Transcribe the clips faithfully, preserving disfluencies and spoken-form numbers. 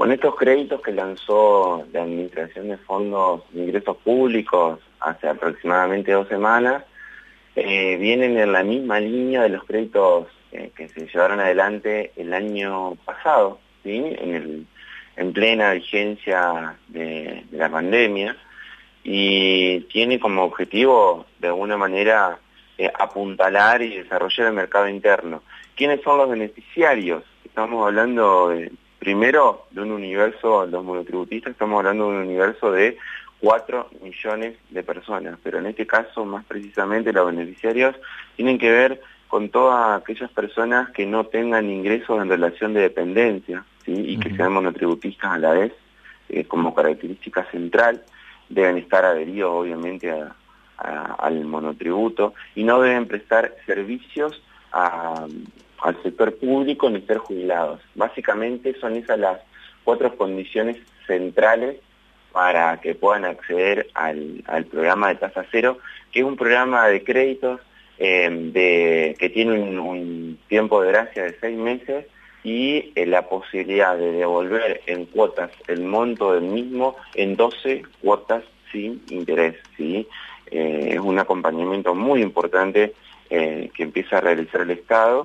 Con estos créditos que lanzó la Administración de Fondos de Ingresos Públicos hace aproximadamente dos semanas, eh, vienen en la misma línea de los créditos eh, que se llevaron adelante el año pasado, ¿sí? en, el, en plena vigencia de, de la pandemia, y tiene como objetivo, de alguna manera, eh, apuntalar y desarrollar el mercado interno. ¿Quiénes son los beneficiarios? Estamos hablando de... Primero, de un universo, los monotributistas, estamos hablando de un universo de cuatro millones de personas, pero en este caso, más precisamente, los beneficiarios tienen que ver con todas aquellas personas que no tengan ingresos en relación de dependencia, ¿sí? y que uh-huh. sean monotributistas a la vez, eh, como característica central, deben estar adheridos, obviamente, a, a, al monotributo, y no deben prestar servicios a... al sector público ni ser jubilados. Básicamente son esas las cuatro condiciones centrales para que puedan acceder al, al programa de tasa cero, que es un programa de créditos eh, de, que tiene un, un tiempo de gracia de seis meses y eh, la posibilidad de devolver en cuotas el monto del mismo en doce cuotas sin interés, ¿sí? Eh, es un acompañamiento muy importante eh, que empieza a realizar el Estado.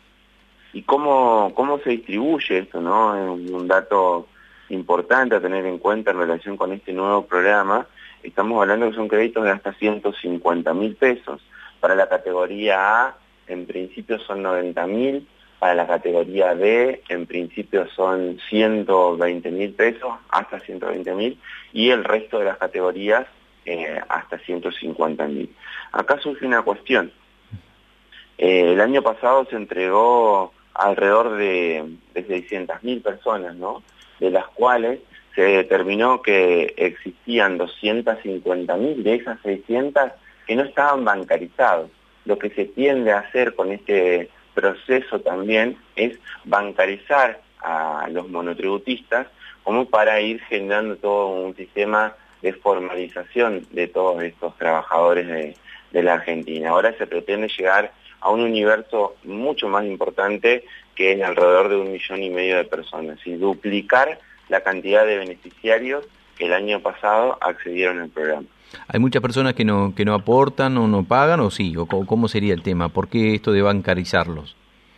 ¿Y cómo, cómo se distribuye esto, no? Es un dato importante a tener en cuenta en relación con este nuevo programa. Estamos hablando que son créditos de hasta ciento cincuenta mil pesos. Para la categoría A, en principio son noventa mil. Para la categoría B, en principio son ciento veinte mil pesos, hasta ciento veinte mil. Y el resto de las categorías, eh, hasta ciento cincuenta mil. Acá surge una cuestión. Eh, el año pasado se entregó alrededor de, de seiscientas mil personas, ¿no? De las cuales se determinó que existían doscientas cincuenta mil de esas seiscientas que no estaban bancarizados. Lo que se tiende a hacer con este proceso también es bancarizar a los monotributistas como para ir generando todo un sistema de formalización de todos estos trabajadores de, de la Argentina. Ahora se pretende llegar a un universo mucho más importante, que es alrededor de un millón y medio de personas, y duplicar la cantidad de beneficiarios que el año pasado accedieron al programa. ¿Hay muchas personas que no que no aportan o no pagan, o sí? ¿O cómo sería el tema? ¿Por qué esto de bancarizarlos?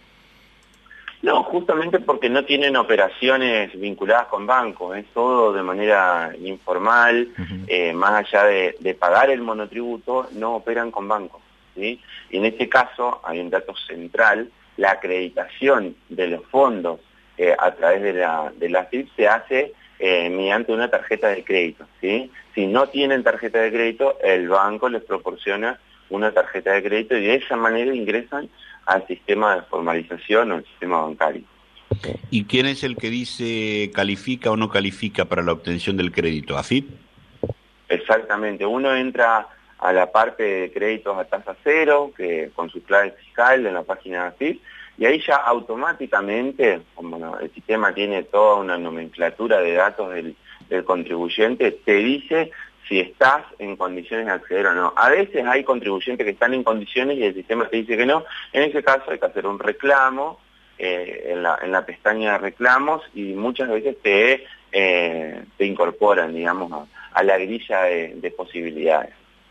No, justamente porque no tienen operaciones vinculadas con bancos, es todo de manera informal, uh-huh. eh, más allá de, de pagar el monotributo, no operan con bancos. ¿Sí? Y en este caso hay un dato central: la acreditación de los fondos eh, a través de la, de la A F I P se hace eh, mediante una tarjeta de crédito, ¿sí? Si no tienen tarjeta de crédito, el banco les proporciona una tarjeta de crédito y de esa manera ingresan al sistema de formalización o al sistema bancario. ¿Y quién es el que dice califica o no califica para la obtención del crédito? ¿A F I P? Exactamente, uno entra a la parte de créditos a tasa cero, que con su clave fiscal en la página de A F I P, y ahí ya automáticamente, como no, el sistema tiene toda una nomenclatura de datos del, del contribuyente, te dice si estás en condiciones de acceder o no. A veces hay contribuyentes que están en condiciones y el sistema te dice que no. En ese caso hay que hacer un reclamo eh, en, la, en la pestaña de reclamos, y muchas veces te, eh, te incorporan, digamos, a, a la grilla de, de posibilidades.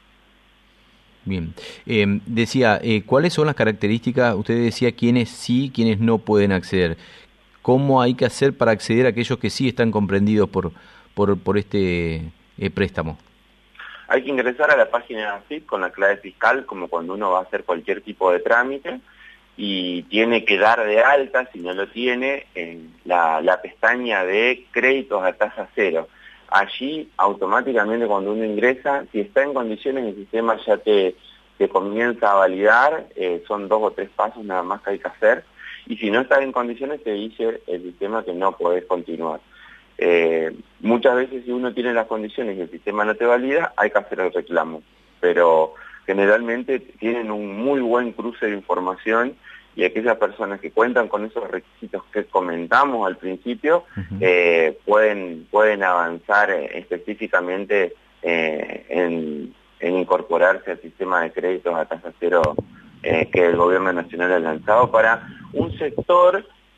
Bien, eh, decía, eh, ¿cuáles son las características? Usted decía quiénes sí, quiénes no pueden acceder. ¿Cómo hay que hacer para acceder a aquellos que sí están comprendidos por, por, por este eh, préstamo? Hay que ingresar a la página de A F I P con la clave fiscal, como cuando uno va a hacer cualquier tipo de trámite, y tiene que dar de alta, si no lo tiene, en la, la pestaña de créditos a tasa cero. Allí, automáticamente, cuando uno ingresa, si está en condiciones, el sistema ya te, te comienza a validar, eh, son dos o tres pasos nada más que hay que hacer, y si no estás en condiciones, te dice el sistema que no podés continuar. Eh, muchas veces, si uno tiene las condiciones y el sistema no te valida, hay que hacer el reclamo, pero generalmente tienen un muy buen cruce de información, y aquellas personas que cuentan con esos requisitos que comentamos al principio, uh-huh. eh, pueden, pueden avanzar eh, específicamente eh, en, en incorporarse al sistema de créditos a tasa cero eh, que el gobierno nacional ha lanzado para un sector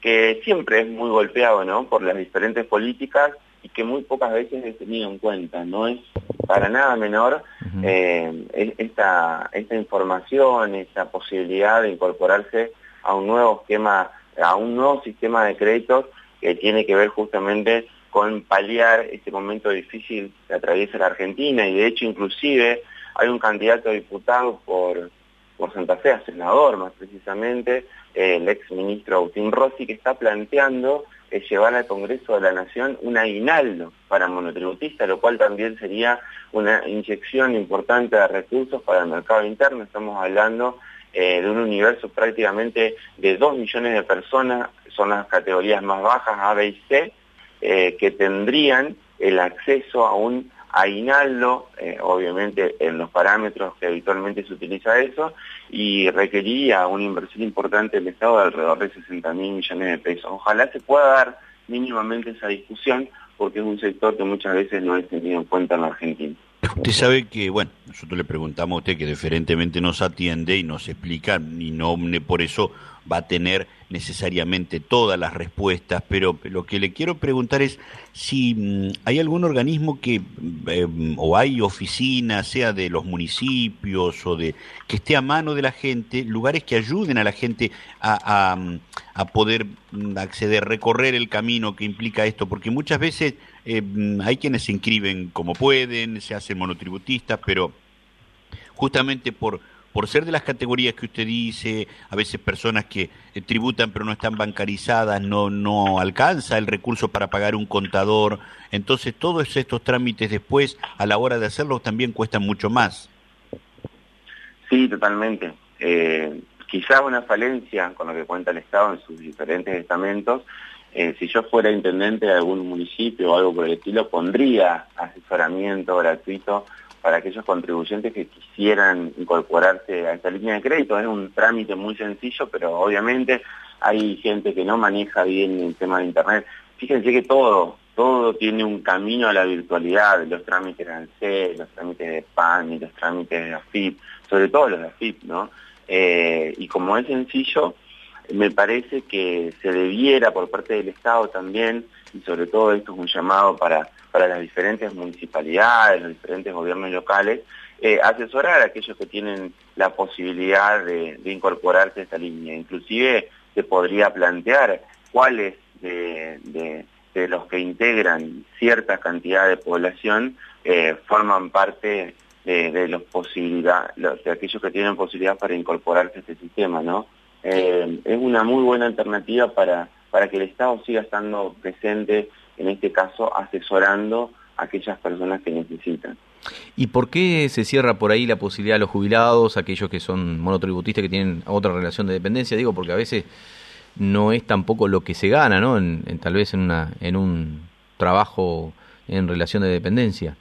que siempre es muy golpeado, ¿no?, por las diferentes políticas y que muy pocas veces es tenido en cuenta. No es para nada menor uh-huh. eh, esta, esta información, esta posibilidad de incorporarse a un nuevo esquema, a un nuevo sistema de créditos que tiene que ver justamente con paliar este momento difícil que atraviesa la Argentina. Y de hecho, inclusive, hay un candidato a diputado por, por Santa Fe, a senador más precisamente, eh, el ex ministro Agustín Rossi, que está planteando eh, llevar al Congreso de la Nación un aguinaldo para monotributistas, lo cual también sería una inyección importante de recursos para el mercado interno. Estamos hablando eh, de un universo prácticamente de dos millones de personas, son las categorías más bajas, A, B y C, eh, que tendrían el acceso a un aguinaldo, eh, obviamente en los parámetros que habitualmente se utiliza eso, y requeriría una inversión importante del Estado de alrededor de sesenta mil millones de pesos. Ojalá se pueda dar mínimamente esa discusión, porque es un sector que muchas veces no es tenido en cuenta en la Argentina. Usted sabe que, bueno, nosotros le preguntamos a usted que diferentemente nos atiende y nos explica, y no por eso va a tener necesariamente todas las respuestas, pero lo que le quiero preguntar es si mmm, hay algún organismo que, eh, o hay oficinas, sea de los municipios o de que esté a mano de la gente, lugares que ayuden a la gente a, a, a poder acceder, recorrer el camino que implica esto, porque muchas veces eh, hay quienes se inscriben como pueden, se hacen monotributistas, pero justamente por por ser de las categorías que usted dice, a veces personas que eh, tributan pero no están bancarizadas, no no alcanza el recurso para pagar un contador, entonces todos estos trámites después, a la hora de hacerlos, también cuestan mucho más. Sí, totalmente. Eh, quizá una falencia con lo que cuenta el Estado en sus diferentes estamentos. Eh, si yo fuera intendente de algún municipio o algo por el estilo, pondría asesoramiento gratuito para aquellos contribuyentes que quisieran incorporarse a esta línea de crédito. Es un trámite muy sencillo, pero obviamente hay gente que no maneja bien el tema de Internet. Fíjense que todo, todo tiene un camino a la virtualidad, los trámites de ANSES, los trámites de P A N y los trámites de A F I P, sobre todo los de A F I P, ¿no? Eh, y como es sencillo, me parece que se debiera por parte del Estado también, y sobre todo esto es un llamado para, para las diferentes municipalidades, los diferentes gobiernos locales, eh, asesorar a aquellos que tienen la posibilidad de, de incorporarse a esta línea. Inclusive se podría plantear cuáles de, de, de los que integran cierta cantidad de población eh, forman parte de, de, los posibilidad, de aquellos que tienen posibilidad para incorporarse a este sistema, ¿no? Eh, es una muy buena alternativa para, para que el Estado siga estando presente, en este caso asesorando a aquellas personas que necesitan. ¿Y por qué se cierra por ahí la posibilidad a los jubilados, aquellos que son monotributistas que tienen otra relación de dependencia? Digo, porque a veces no es tampoco lo que se gana, ¿no? En, en, tal vez en, una, en un trabajo en relación de dependencia.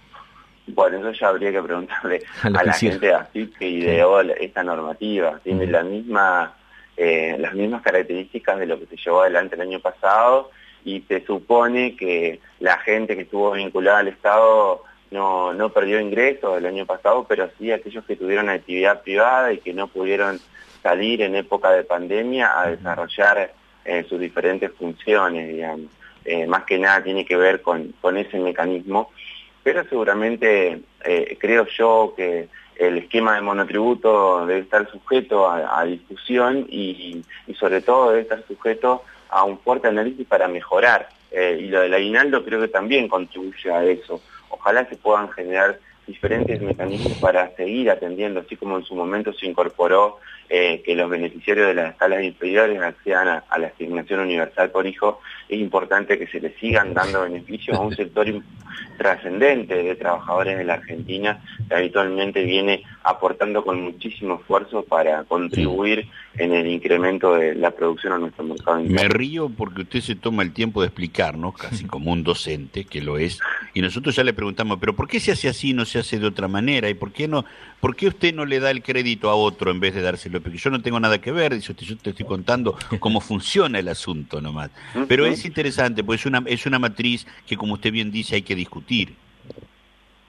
Bueno, eso ya habría que preguntarle a, a la quisiera. gente de A F I P que ideó sí. esta normativa. Tiene uh-huh. la misma, eh, las mismas características de lo que se llevó adelante el año pasado, y se supone que la gente que estuvo vinculada al Estado no, no perdió ingresos el año pasado, pero sí aquellos que tuvieron actividad privada y que no pudieron salir en época de pandemia a desarrollar eh, sus diferentes funciones, digamos. Eh, más que nada tiene que ver con, con ese mecanismo. Pero seguramente eh, creo yo que el esquema de monotributo debe estar sujeto a, a discusión y, y sobre todo debe estar sujeto a un fuerte análisis para mejorar. Eh, y lo del aguinaldo creo que también contribuye a eso. Ojalá se puedan generar diferentes mecanismos para seguir atendiendo, así como en su momento se incorporó eh, que los beneficiarios de las escalas inferiores accedan a, a la asignación universal por hijo. Es importante que se les sigan dando beneficios a un sector trascendente de trabajadores de la Argentina que habitualmente viene aportando con muchísimo esfuerzo para contribuir en el incremento de la producción a nuestro mercado interno. Me río porque usted se toma el tiempo de explicarnos, casi como un docente, que lo es, y nosotros ya le preguntamos, pero ¿por qué se hace así, no se hace de otra manera? ¿Y por qué no, por qué usted no le da el crédito a otro en vez de dárselo? Porque yo no tengo nada que ver, dice usted, yo te estoy contando cómo funciona el asunto nomás. Pero es interesante, pues es una, es una matriz que, como usted bien dice, hay que discutir.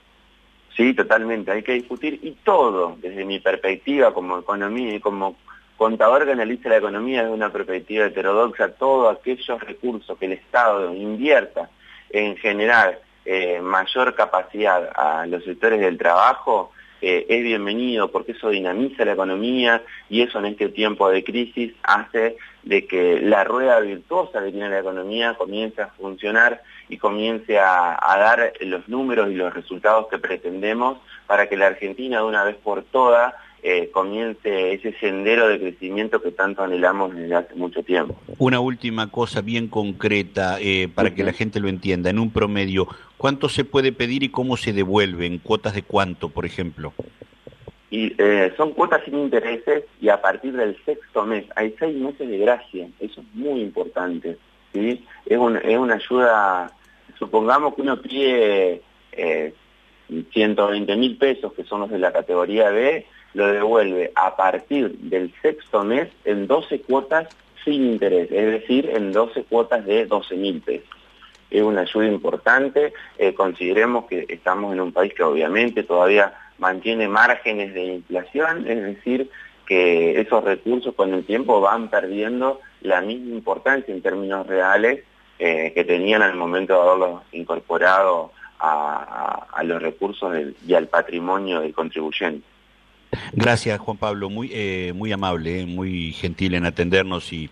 Sí, totalmente, hay que discutir, y todo, desde mi perspectiva como economía y como contador que analiza la economía desde una perspectiva heterodoxa, todos aquellos recursos que el Estado invierta en generar eh, mayor capacidad a los sectores del trabajo, eh, es bienvenido, porque eso dinamiza la economía y eso en este tiempo de crisis hace de que la rueda virtuosa que tiene la economía comience a funcionar y comience a, a dar los números y los resultados que pretendemos para que la Argentina de una vez por todas eh, comience ese sendero de crecimiento que tanto anhelamos desde hace mucho tiempo. Una última cosa bien concreta eh, para que la gente lo entienda. En un promedio, ¿cuánto se puede pedir y cómo se devuelve? ¿En cuotas de cuánto, por ejemplo? Y eh, son cuotas sin intereses y a partir del sexto mes, hay seis meses de gracia, eso es muy importante, ¿sí? Es, un, es una ayuda, supongamos que uno pide eh, ciento veinte mil pesos, que son los de la categoría B, lo devuelve a partir del sexto mes en doce cuotas sin interés, es decir, en doce cuotas de doce mil pesos. Es una ayuda importante, eh, consideremos que estamos en un país que obviamente todavía mantiene márgenes de inflación, es decir, que esos recursos con el tiempo van perdiendo la misma importancia en términos reales eh, que tenían al momento de haberlos incorporado a, a, a los recursos del, y al patrimonio del contribuyente. Gracias, Juan Pablo, muy eh, muy amable, eh, muy gentil en atendernos y